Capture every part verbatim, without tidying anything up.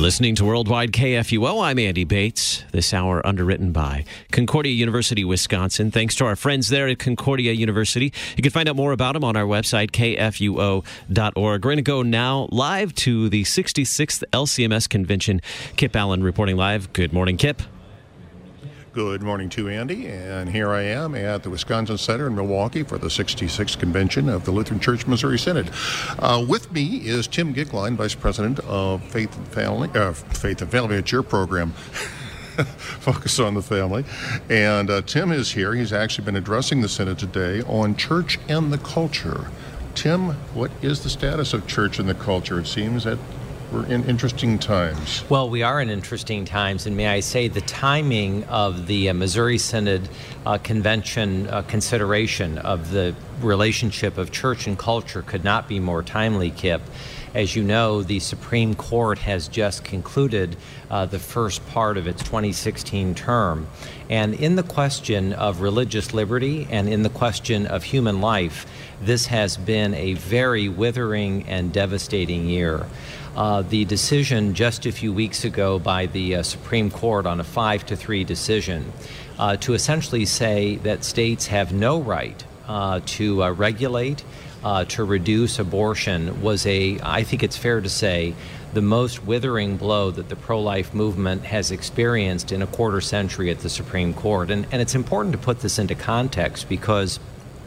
listening to Worldwide K F U O. I'm Andy Bates. This hour underwritten by Concordia University, Wisconsin. Thanks to our friends there at Concordia University. You can find out more about them on our website, K F U O dot org. We're going to go now live to the sixty-sixth L C M S convention. Kip Allen reporting live. Good morning, Kip. Good morning to Andy, and here I am at the Wisconsin Center in Milwaukee for the sixty-sixth convention of the Lutheran Church Missouri Synod. Uh, with me is Tim Gicklein, Vice President of Faith and Family, uh, Faith and Family, it's your program. Focus on the family. And uh, Tim is here. He's actually been addressing the Synod today on church and the culture. Tim, what is the status of church and the culture? It seems that we're in interesting times. Well, we are in interesting times, and may I say the timing of the uh, Missouri Synod uh, Convention uh, consideration of the relationship of church and culture could not be more timely, Kip. As you know, the Supreme Court has just concluded uh, the first part of its twenty sixteen term. And in the question of religious liberty and in the question of human life, this has been a very withering and devastating year. Uh, the decision just a few weeks ago by the uh, Supreme Court on a five to three decision uh, to essentially say that states have no right uh, to uh, regulate, uh, to reduce abortion was a, I think it's fair to say, the most withering blow that the pro-life movement has experienced in a quarter century at the Supreme Court. And, and it's important to put this into context because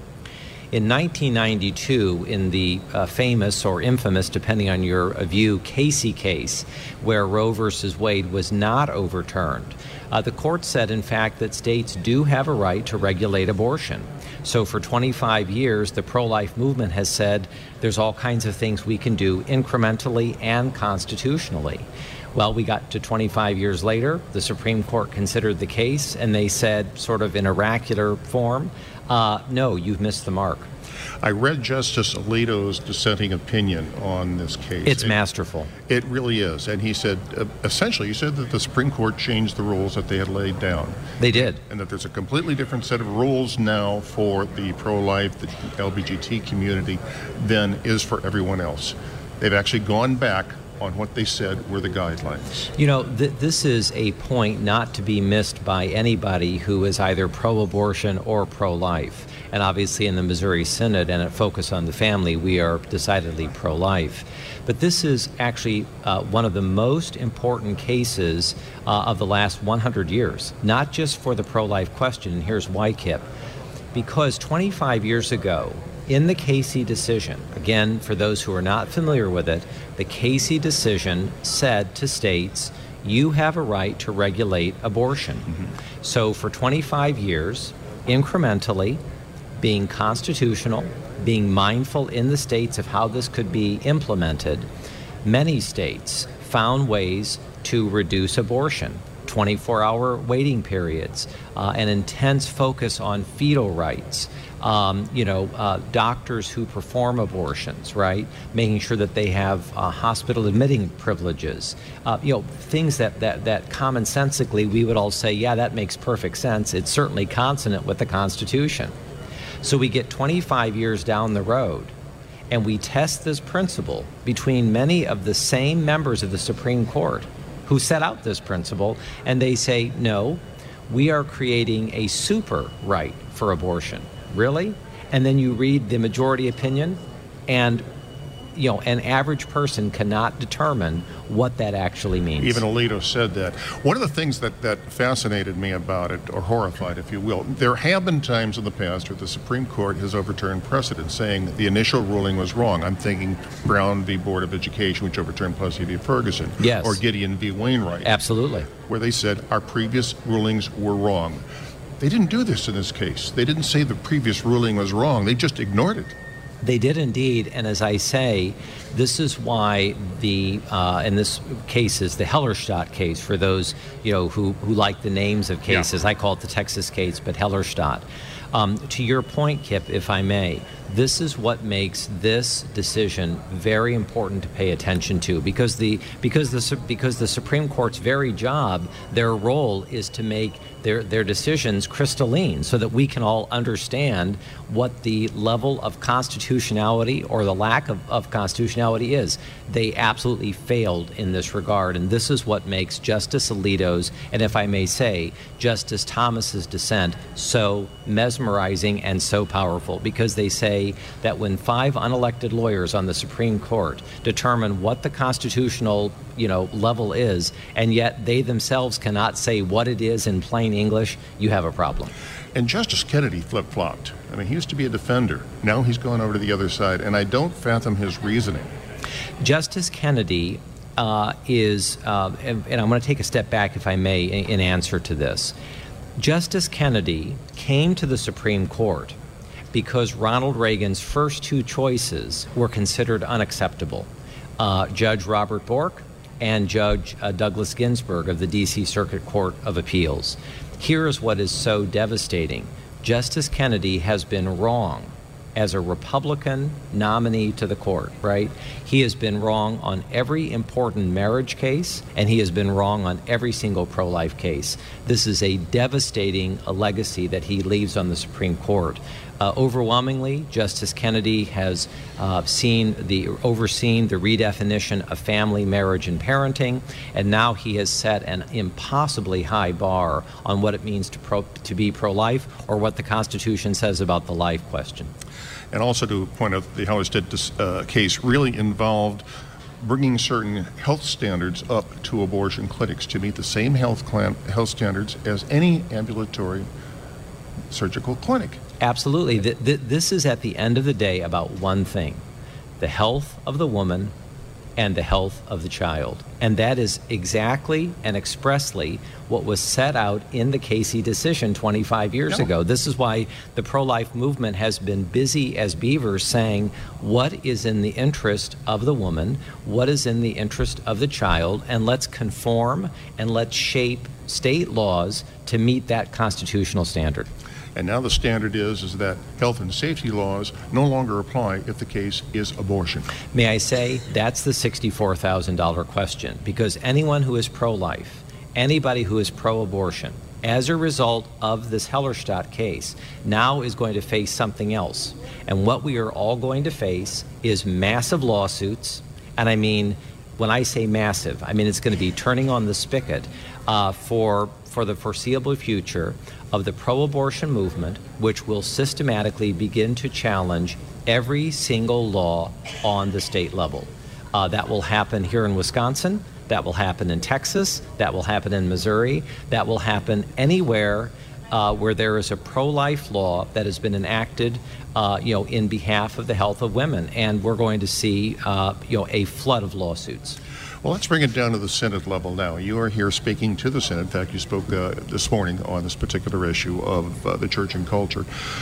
in nineteen ninety-two, in the uh, famous or infamous, depending on your uh, view, Casey case, where Roe versus Wade was not overturned, uh, the court said, in fact, that states do have a right to regulate abortion. So for twenty-five years, the pro-life movement has said there's all kinds of things we can do incrementally and constitutionally. Well, we got to twenty-five years later, the Supreme Court considered the case, and they said, sort of in oracular form, uh, no, you've missed the mark. I read Justice Alito's dissenting opinion on this case. It's it, masterful. It really is. And he said, uh, essentially, he said that the Supreme Court changed the rules that they had laid down. They did. And that there's a completely different set of rules now for the pro-life, the L G B T community than is for everyone else. They've actually gone back on what they said were the guidelines. You know, th- this is a point not to be missed by anybody who is either pro-abortion or pro-life. And obviously in the Missouri Synod and at Focus on the Family, we are decidedly pro-life. But this is actually uh, one of the most important cases uh, of the last one hundred years, not just for the pro-life question. And here's why, Kip. Because twenty-five years ago, in the Casey decision, again, for those who are not familiar with it, the Casey decision said to states, you have a right to regulate abortion. Mm-hmm. So for twenty-five years, incrementally, being constitutional, being mindful in the states of how this could be implemented, many states found ways to reduce abortion. twenty-four hour waiting periods, uh, an intense focus on fetal rights, um, you know, uh, doctors who perform abortions, right? Making sure that they have uh, hospital admitting privileges, uh, you know, things that, that, that commonsensically we would all say, yeah, that makes perfect sense. It's certainly consonant with the Constitution. So we get twenty-five years down the road, and we test this principle between many of the same members of the Supreme Court who set out this principle, and they say, no, we are creating a super right for abortion. Really? And then you read the majority opinion, and you know, an average person cannot determine what that actually means. Even Alito said that. One of the things that, that fascinated me about it, or horrified, if you will, there have been times in the past where the Supreme Court has overturned precedent, saying that the initial ruling was wrong. I'm thinking Brown v. Board of Education, which overturned Plessy v. Ferguson. Yes. Or Gideon v. Wainwright. Absolutely. Where they said our previous rulings were wrong. They didn't do this in this case. They didn't say the previous ruling was wrong. They just ignored it. They did indeed, and as I say, this is why the, uh, in this case is the Hellerstadt case, for those, you know, who, who like the names of cases. Yeah. I call it the Texas case, but Hellerstadt. Um, to your point, Kip, if I may, this is what makes this decision very important to pay attention to, because the because the because the Supreme Court's very job, their role is to make their their decisions crystalline, so that we can all understand what the level of constitutionality or the lack of, of constitutionality reality is they absolutely failed in this regard, and this is what makes Justice Alito's, and if I may say, Justice Thomas's dissent so mesmerizing and so powerful, because they say that when five unelected lawyers on the Supreme Court determine what the constitutional, you know, level is, and yet they themselves cannot say what it is in plain English, you have a problem. And Justice Kennedy flip-flopped. I mean, he used to be a defender. Now he's gone over to the other side, and I don't fathom his reasoning. Justice Kennedy uh, is, uh, and, and I'm going to take a step back, if I may, in, in answer to this. Justice Kennedy came to the Supreme Court because Ronald Reagan's first two choices were considered unacceptable. Uh, Judge Robert Bork and Judge uh, Douglas Ginsburg of the D C Circuit Court of Appeals. Here is what is so devastating. Justice Kennedy has been wrong as a Republican nominee to the court, right? He has been wrong on every important marriage case, and he has been wrong on every single pro-life case. This is a devastating a legacy that he leaves on the Supreme Court. Uh, overwhelmingly, Justice Kennedy has uh, seen the overseen the redefinition of family, marriage, and parenting, and now he has set an impossibly high bar on what it means to pro, to be pro-life, or what the Constitution says about the life question. And also to point out, the Halstead uh, case really involved bringing certain health standards up to abortion clinics to meet the same health, clan, health standards as any ambulatory surgical clinic. Absolutely. Th- th- this is at the end of the day about one thing: the health of the woman and the health of the child. And that is exactly and expressly what was set out in the Casey decision twenty-five years no. ago. This is why the pro-life movement has been busy as beavers saying what is in the interest of the woman, what is in the interest of the child, and let's conform and let's shape state laws to meet that constitutional standard. And now the standard is, is that health and safety laws no longer apply if the case is abortion. May I say, that's the sixty-four thousand dollars question, because anyone who is pro-life, anybody who is pro-abortion, as a result of this Hellerstadt case, now is going to face something else. And what we are all going to face is massive lawsuits, and I mean, when I say massive, I mean it's going to be turning on the spigot uh, for for the foreseeable future of the pro-abortion movement, which will systematically begin to challenge every single law on the state level. Uh, that will happen here in Wisconsin, that will happen in Texas, that will happen in Missouri, that will happen anywhere uh, where there is a pro-life law that has been enacted uh, you know, in behalf of the health of women. And we're going to see uh, you know, a flood of lawsuits. Well, let's bring it down to the Senate level now. You are here speaking to the Senate. In fact, you spoke uh, this morning on this particular issue of uh, the church and culture.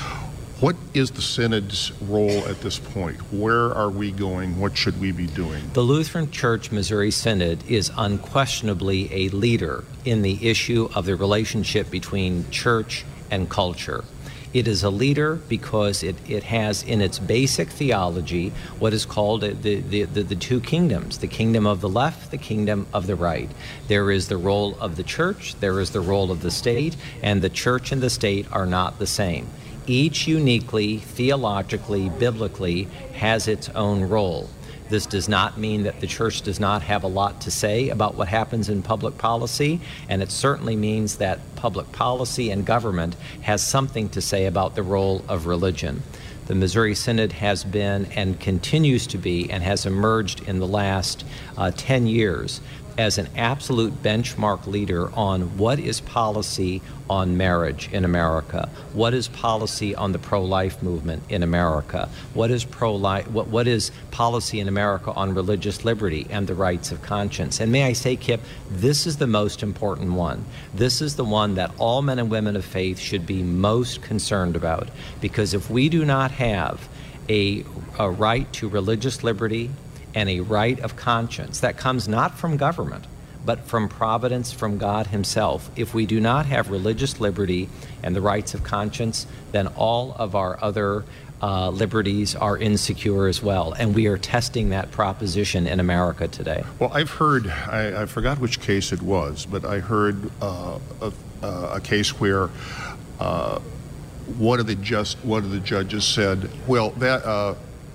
What is the Synode's role at this point? Where are we going? What should we be doing? The Lutheran Church Missouri Synod is unquestionably a leader in the issue of the relationship between church and culture. It is a leader because it, it has in its basic theology what is called the, the, the, the two kingdoms, the kingdom of the left, the kingdom of the right. There is the role of the church, there is the role of the state, and the church and the state are not the same. Each uniquely, theologically, biblically has its own role. This does not mean that the church does not have a lot to say about what happens in public policy, and it certainly means that public policy and government has something to say about the role of religion. The Missouri Synod has been and continues to be and has emerged in the last uh, ten years as an absolute benchmark leader on what is policy on marriage in America, what is policy on the pro-life movement in America, what is pro-life, what, what is policy in America on religious liberty and the rights of conscience. And may I say, Kip, this is the most important one. This is the one that all men and women of faith should be most concerned about, because if we do not have a, a right to religious liberty and a right of conscience that comes not from government, but from providence, from God himself. If we do not have religious liberty and the rights of conscience, then all of our other uh, liberties are insecure as well. And we are testing that proposition in America today. Well, I've heard, I, I forgot which case it was, but I heard uh, a, a case where uh, one of the just one of the judges said, well, that uh,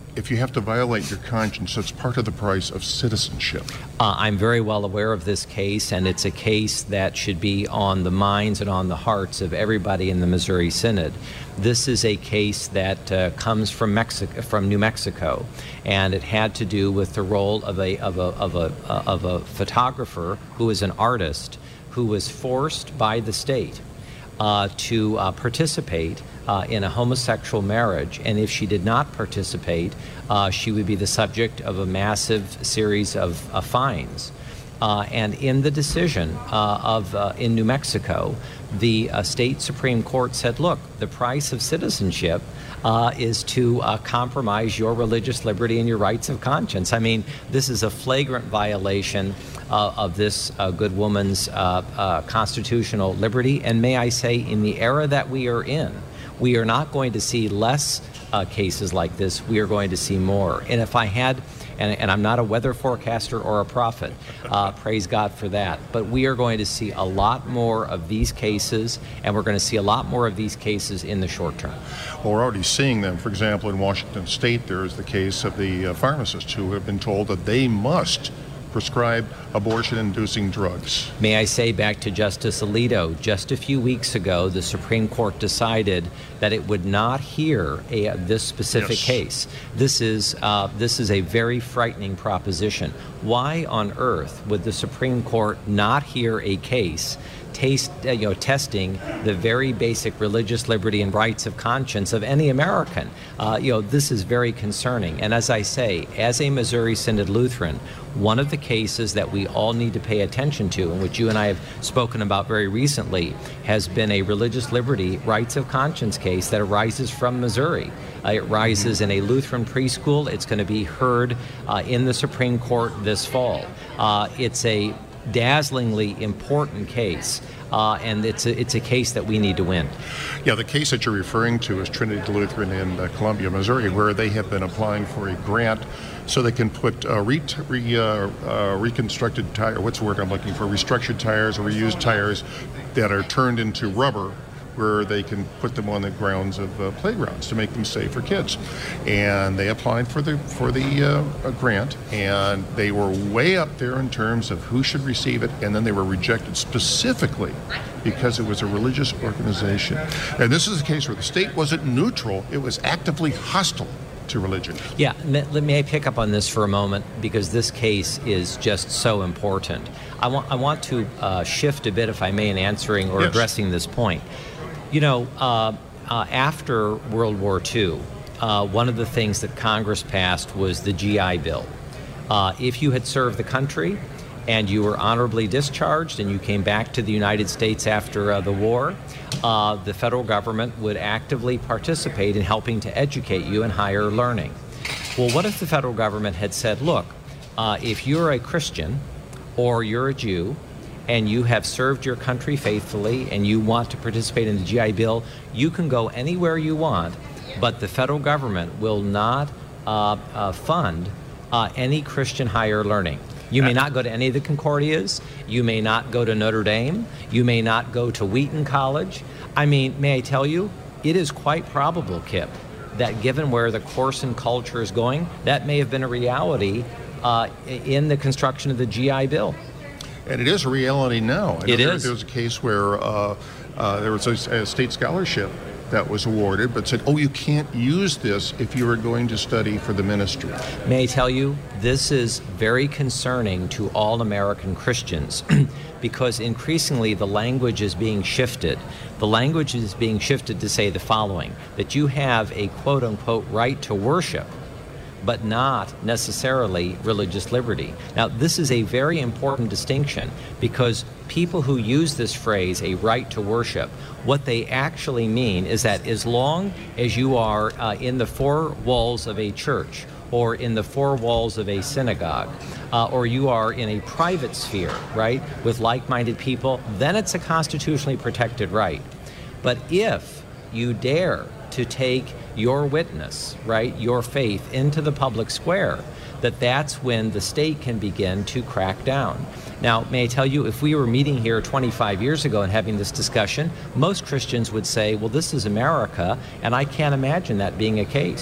if you have to violate your conscience, it's part of the price of citizenship. Uh, I'm very well aware of this case, and it's a case that should be on the minds and on the hearts of everybody in the Missouri Synod. This is a case that uh, comes from Mexico, from New Mexico, and it had to do with the role of a of a of a uh, of a photographer who is an artist who was forced by the state uh, to uh, participate Uh, in a homosexual marriage, and if she did not participate, uh, she would be the subject of a massive series of uh, fines. Uh, and in the decision uh, of uh, in New Mexico, the uh, state Supreme Court said, look, the price of citizenship uh, is to uh, compromise your religious liberty and your rights of conscience. I mean, this is a flagrant violation uh, of this uh, good woman's uh, uh, constitutional liberty, and may I say, in the era that we are in, we are not going to see less uh, cases like this. We are going to see more. And if I had, and, and I'm not a weather forecaster or a prophet, uh, praise God for that, but we are going to see a lot more of these cases, and we're going to see a lot more of these cases in the short term. Well, we're already seeing them. For example, in Washington State, there is the case of the uh, pharmacists who have been told that they must prescribe abortion-inducing drugs. May I say, back to Justice Alito, just a few weeks ago, the Supreme Court decided that it would not hear a, this specific yes. case. This is uh, this is a very frightening proposition. Why on earth would the Supreme Court not hear a case Taste, uh, you know, testing the very basic religious liberty and rights of conscience of any American? Uh, you know, this is very concerning. And as I say, as a Missouri Synod Lutheran, one of the cases that we all need to pay attention to, and which you and I have spoken about very recently, has been a religious liberty rights of conscience case that arises from Missouri. Uh, it rises in a Lutheran preschool. It's going to be heard uh, in the Supreme Court this fall. Uh, it's a dazzlingly important case, uh, and it's a, it's a case that we need to win. Yeah, the case that you're referring to is Trinity Lutheran in uh, Columbia, Missouri, where they have been applying for a grant so they can put uh, re- re- uh, uh, reconstructed tire, what's the word I'm looking for, restructured tires or reused tires that are turned into rubber, where they can put them on the grounds of uh, playgrounds to make them safe for kids. And they applied for the for the uh, grant, and they were way up there in terms of who should receive it, and then they were rejected specifically because it was a religious organization. And this is a case where the state wasn't neutral, it was actively hostile to religion. Yeah, let me pick up on this for a moment, because this case is just so important. I want I want to uh, shift a bit, if I may, in answering or yes. addressing this point. You know, uh, uh, after World War Two, uh, one of the things that Congress passed was the G I Bill. Uh, if you had served the country and you were honorably discharged and you came back to the United States after uh, the war, uh, the federal government would actively participate in helping to educate you in higher learning. Well, what if the federal government had said, look, uh, if you're a Christian or you're a Jew, and you have served your country faithfully and you want to participate in the G I Bill, you can go anywhere you want, but the federal government will not uh, uh, fund uh, any Christian higher learning. You may not go to any of the Concordias. You may not go to Notre Dame. You may not go to Wheaton College. I mean, may I tell you, it is quite probable, Kip, that given where the course and culture is going, that may have been a reality uh, in the construction of the G I Bill. And it is a reality now. It there, is. There was a case where uh, uh, there was a, a state scholarship that was awarded, but said, oh, you can't use this if you are going to study for the ministry. May I tell you, this is very concerning to all American Christians because increasingly the language is being shifted. The language is being shifted to say the following, that you have a quote-unquote right to worship, but not necessarily religious liberty. Now, this is a very important distinction because people who use this phrase, a right to worship, what they actually mean is that as long as you are uh, in the four walls of a church or in the four walls of a synagogue, uh, or you are in a private sphere, right, with like-minded people, then it's a constitutionally protected right. But if you dare to take your witness, right, your faith into the public square, that that's when the state can begin to crack down. Now, may I tell you, if we were meeting here twenty-five years ago and having this discussion, most Christians would say, well, this is America, and I can't imagine that being a case.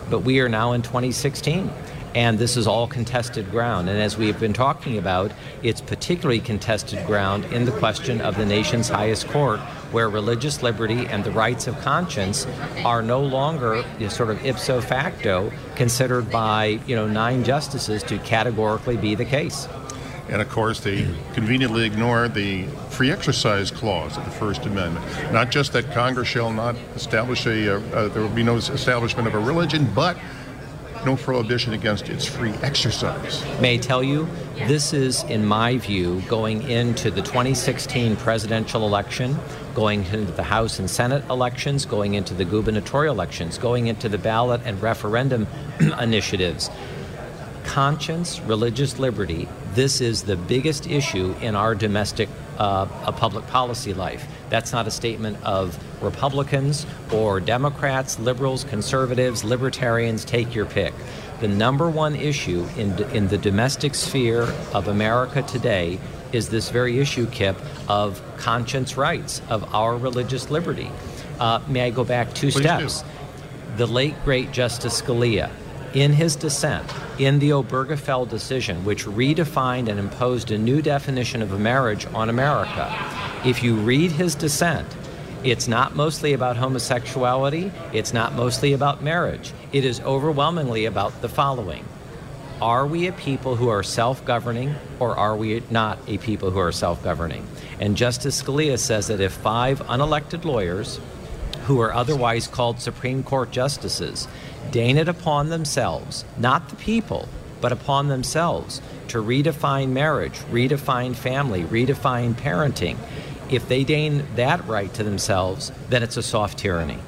but we are now in twenty sixteen. And this is all contested ground. And as we've been talking about, it's particularly contested ground in the question of the nation's highest court, where religious liberty and the rights of conscience are no longer, you know, sort of ipso facto considered by, you know, nine justices to categorically be the case. And of course, they conveniently ignore the free exercise clause of the First Amendment. Not just that Congress shall not establish a, uh, uh, there will be no establishment of a religion, but no prohibition against its free exercise. May I tell you, this is, in my view, going into the twenty sixteen presidential election, going into the House and Senate elections, going into the gubernatorial elections, going into the ballot and referendum initiatives. Conscience, religious liberty, this is the biggest issue in our domestic uh, public policy life. That's not a statement of Republicans or Democrats, liberals, conservatives, libertarians, take your pick. The number one issue in, in the domestic sphere of America today is this very issue, Kip, of conscience rights, of our religious liberty. Uh, may I go back two Please steps? do. The late, great Justice Scalia, in his dissent in the Obergefell decision, which redefined and imposed a new definition of a marriage on America, if you read his dissent, it's not mostly about homosexuality, it's not mostly about marriage. It is overwhelmingly about the following. Are we a people who are self-governing, or are we not a people who are self-governing? And Justice Scalia says that if five unelected lawyers, who are otherwise called Supreme Court justices, deign it upon themselves, not the people, but upon themselves, to redefine marriage, redefine family, redefine parenting, if they deign that right to themselves, then it's a soft tyranny.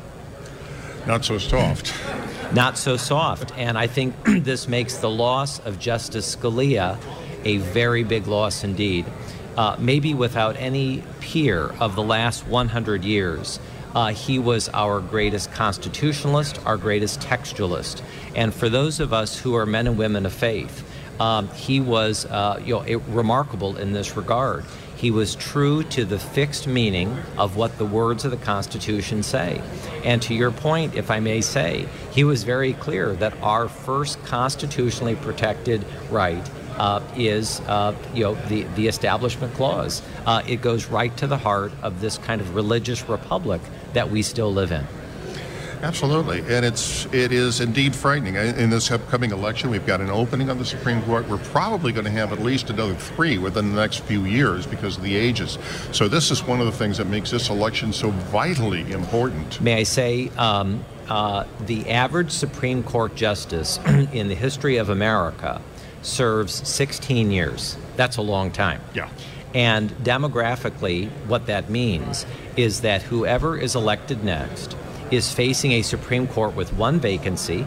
Not so soft. Not so soft. And I think this makes the loss of Justice Scalia a very big loss indeed. Uh, maybe without any peer of the last one hundred years, Uh, he was our greatest constitutionalist, our greatest textualist. And for those of us who are men and women of faith, um, he was uh, you know, it, remarkable in this regard. He was true to the fixed meaning of what the words of the Constitution say. And to your point, if I may say, he was very clear that our first constitutionally protected right Uh, is, uh, you know, the, the Establishment Clause. Uh, it goes right to the heart of this kind of religious republic that we still live in. Absolutely, and it's it is indeed frightening. In this upcoming election, we've got an opening on the Supreme Court. We're probably going to have at least another three within the next few years because of the ages. So this is one of the things that makes this election so vitally important. May I say, um, uh, the average Supreme Court justice in the history of America serves sixteen years. That's a long time. Yeah. And demographically, what that means is that whoever is elected next is facing a Supreme Court with one vacancy,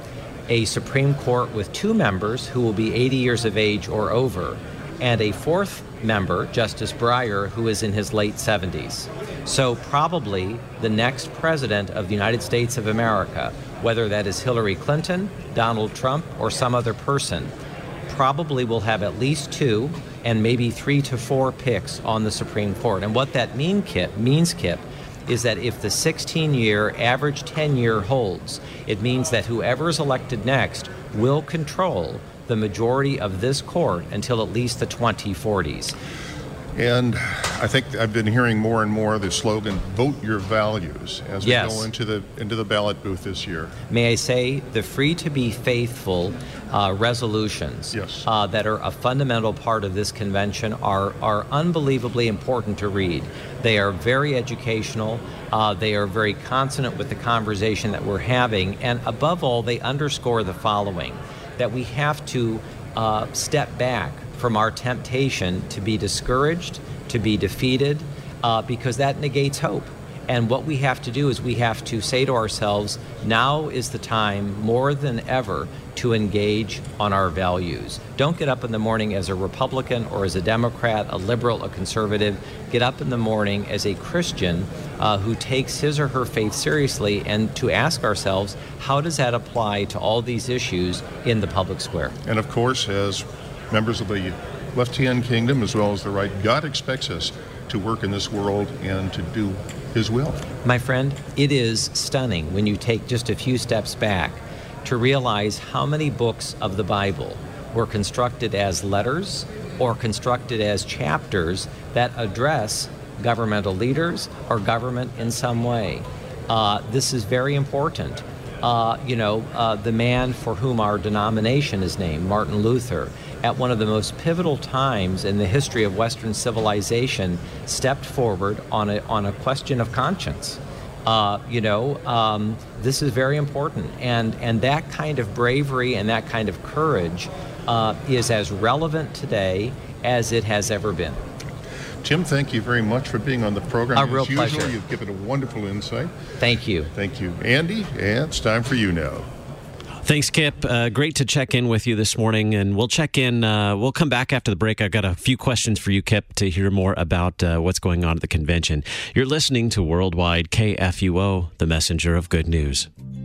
a Supreme Court with two members who will be eighty years of age or over, and a fourth member, Justice Breyer, who is in his late seventies. So probably the next president of the United States of America, whether that is Hillary Clinton, Donald Trump, or some other person, probably will have at least two and maybe three to four picks on the Supreme Court. And what that mean, Kip, means, Kip, is that if the sixteen-year average tenure holds, it means that whoever is elected next will control the majority of this court until at least the twenty forties. And I think I've been hearing more and more the slogan, vote your values, as we Yes. go into the into the ballot booth this year. May I say, the Free to Be Faithful uh, resolutions Yes. uh, that are a fundamental part of this convention are, are unbelievably important to read. They are very educational. Uh, they are very consonant with the conversation that we're having. And above all, they underscore the following, that we have to uh, step back from our temptation to be discouraged, to be defeated, uh, because that negates hope. And what we have to do is we have to say to ourselves, now is the time more than ever to engage on our values. Don't get up in the morning as a Republican or as a Democrat, a liberal, a conservative. Get up in the morning as a Christian uh, who takes his or her faith seriously, and to ask ourselves, how does that apply to all these issues in the public square? And of course, as members of the left-hand kingdom as well as the right, God expects us to work in this world and to do His will. My friend, it is stunning when you take just a few steps back to realize how many books of the Bible were constructed as letters or constructed as chapters that address governmental leaders or government in some way. Uh, this is very important. Uh, you know, uh, the man for whom our denomination is named, Martin Luther, at one of the most pivotal times in the history of Western civilization, stepped forward on a on a question of conscience. Uh, you know, um, this is very important, and and that kind of bravery and that kind of courage uh, is as relevant today as it has ever been. Tim, thank you very much for being on the program. A real As usual, pleasure. You've given a wonderful insight. Thank you. Thank you, Andy. And it's time for you now. Thanks, Kip. Uh, great to check in with you this morning, and we'll check in. Uh, we'll come back after the break. I've got a few questions for you, Kip, to hear more about uh, what's going on at the convention. You're listening to Worldwide K F U O, the messenger of good news.